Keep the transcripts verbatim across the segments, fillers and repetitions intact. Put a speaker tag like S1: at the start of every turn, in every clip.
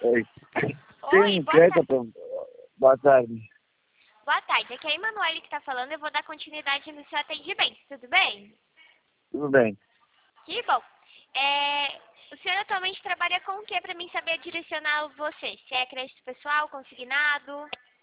S1: Oi.
S2: Oi,
S1: Tem
S2: boa
S1: crédito
S2: tarde.
S1: pra... Boa tarde.
S2: Boa tarde. Aqui é a Emanuele que está falando. Eu vou dar continuidade no seu atendimento. Tudo bem?
S1: Tudo bem.
S2: Que bom. É, o senhor atualmente trabalha com o que para mim saber direcionar você? Se é crédito pessoal, consignado?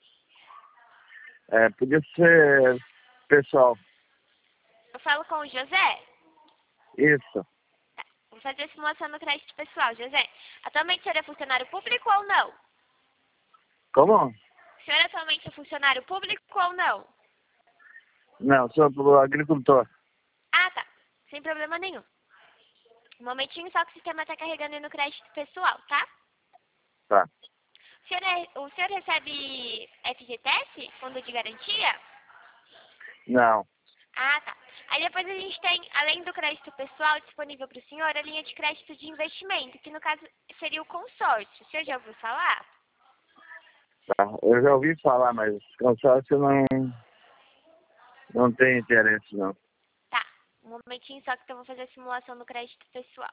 S1: É, podia ser pessoal.
S2: Eu falo com o José?
S1: Isso.
S2: Tá. Vou fazer a simulação no crédito pessoal. José, atualmente o senhor é funcionário público ou não?
S1: Como?
S2: O senhor atualmente é funcionário público ou não?
S1: Não, sou pro agricultor.
S2: Ah, tá. Sem problema nenhum. Um momentinho só que o sistema está carregando aí no crédito pessoal, tá?
S1: Tá.
S2: O senhor, é, o senhor recebe F G T S, Fundo de Garantia?
S1: Não.
S2: Ah, tá. Aí depois a gente tem, além do crédito pessoal disponível para o senhor, a linha de crédito de investimento, que no caso seria o consórcio. O senhor já ouviu falar?
S1: Tá. Eu já ouvi falar, mas consórcio não, não tem interesse, não.
S2: Tá. Um momentinho só que eu vou fazer a simulação no crédito pessoal.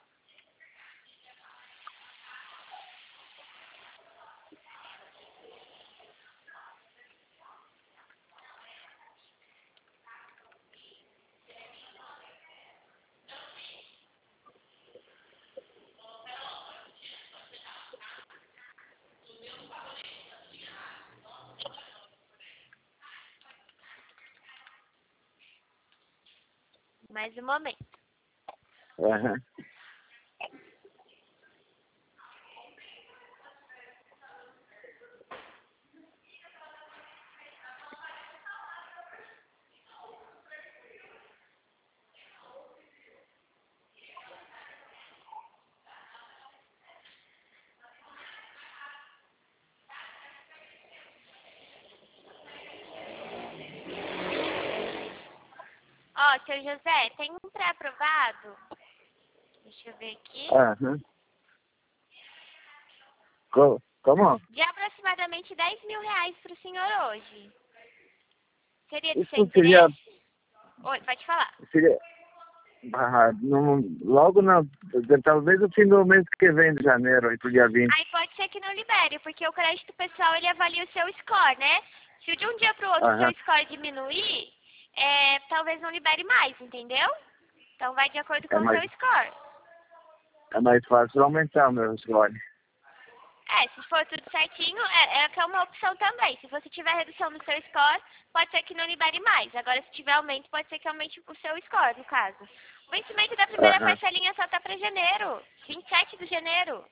S2: Mais um momento.
S1: Aham.
S2: Ó, seu José, tem um pré-aprovado. Deixa eu ver aqui.
S1: Aham. Co- Como?
S2: De aproximadamente dez mil reais para o senhor hoje. Seria de seu
S1: Isso seria...
S2: interesse? Oi, pode falar.
S1: seria ah, não, logo na... Talvez no fim do mês que vem, de janeiro, aí pro dia vinte.
S2: Aí pode ser que não libere, porque o crédito pessoal ele avalia o seu score, né? Se de um dia para o outro o
S1: Aham.
S2: seu score diminuir, é, talvez não libere mais, entendeu? Então vai de acordo com
S1: É
S2: o
S1: mais,
S2: seu score.
S1: é mais fácil aumentar o meu score.
S2: É, se for tudo certinho, é, é que é uma opção também. Se você tiver redução no seu score, pode ser que não libere mais. Agora, se tiver aumento, pode ser que aumente o seu score, no caso. O vencimento da primeira
S1: Aham.
S2: parcelinha só tá para janeiro, vinte e sete de janeiro.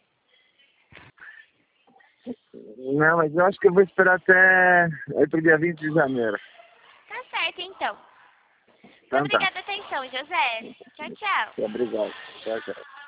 S1: Não, mas eu acho que eu vou esperar até aí pro dia vinte de janeiro.
S2: Tá certo, então. Muito
S1: Então tá.
S2: obrigada pela atenção, José. Tchau, tchau.
S1: Obrigado. Tchau, tchau.